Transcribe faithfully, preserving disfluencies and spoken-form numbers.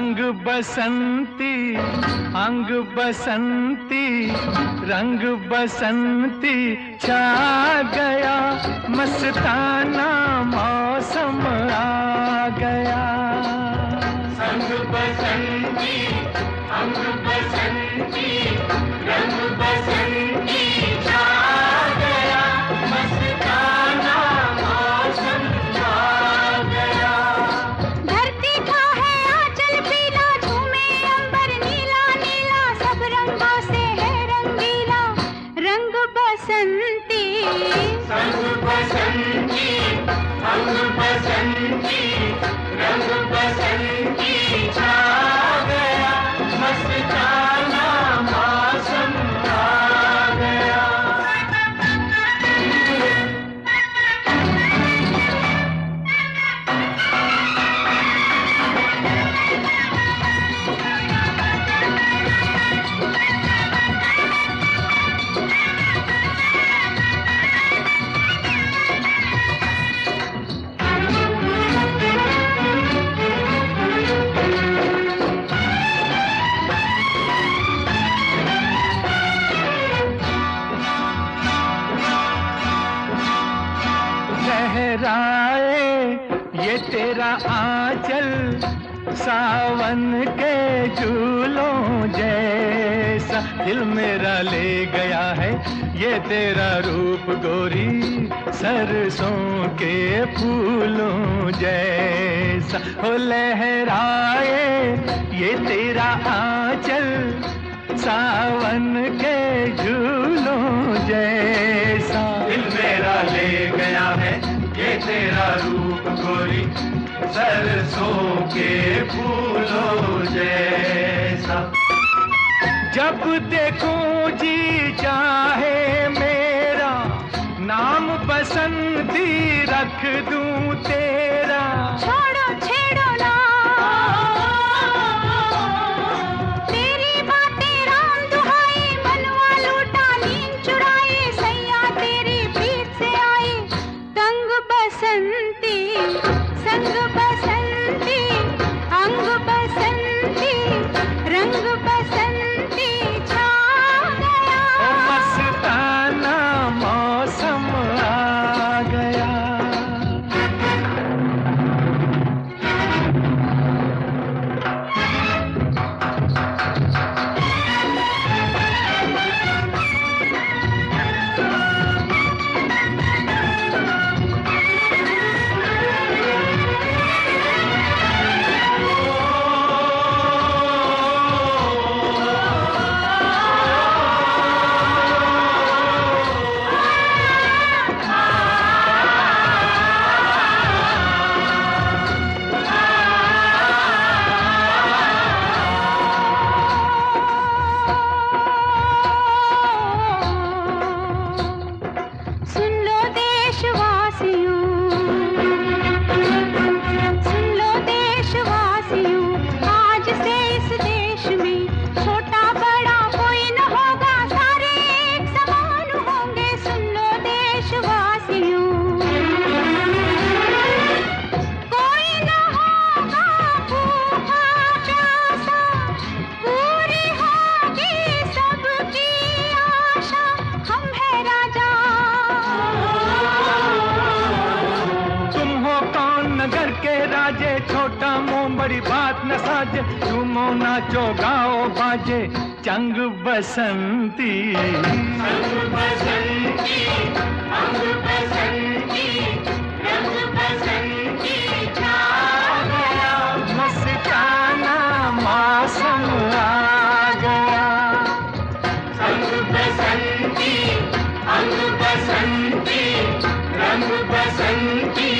अंग बसंती अंग बसंती रंग बसंती छा गया, मस्ताना मौसम आ गया। अंग बसंती अंग बसंती रंग बसंती छा गया, मस्ताना मौसम आ गया। धरती का है आंचल पीला, झूमे अंबर नीला नीला, सब रंगों से है रंगीला रंग बसंती। अंग बसंती अंग बसंती रंग बसंती छा गया, मस्ताना मौसम आ गया। लहराए ये तेरा आंचल सावन के झूलों जैसा, दिल मेरा ले गया है ये तेरा रूप गोरी, सरसों के फूलों जैसा। हो लहराए ये तेरा आंचल सावन के झूलों जैसा, दिल मेरा ले गया है ये तेरा रूप गोरी, सरसों के फूलों जैसा। जब देखूं जी चाहे मेरा, नाम बसंती रख दूं तेरा। छोड़ो छेड़ो ना तेरी बातें राम दुहाई, मनवा लूटा नींद चुराई, सैया तेरी प्रीत से आई तंग बसंती। संग बसंती अंग बसंती रंग बसंती छा गया, ओ मस्ताना मौसम आ गया। सुन लो देशवासियों, सुन लो देशवासियों, आज से इस देश में छोटा बड़ा कोई न होगा, सारे एक समान होंगे। सुन लो देशवासियों, कोई न होगा भूखा प्यासा, पूरी होगी सबकी आशा, हम है राजा। तुम हो कौन नगर के राजे, छोटा मुंह बड़ी बात न साजे, झूमो नाचो गाओ बाजे चंग बसंती। अंग बसंती अंग बसंती रंग बसंती छा गया, मस्ताना मौसम आ गया। अंग बसंती अंग बसंती रंग बसंती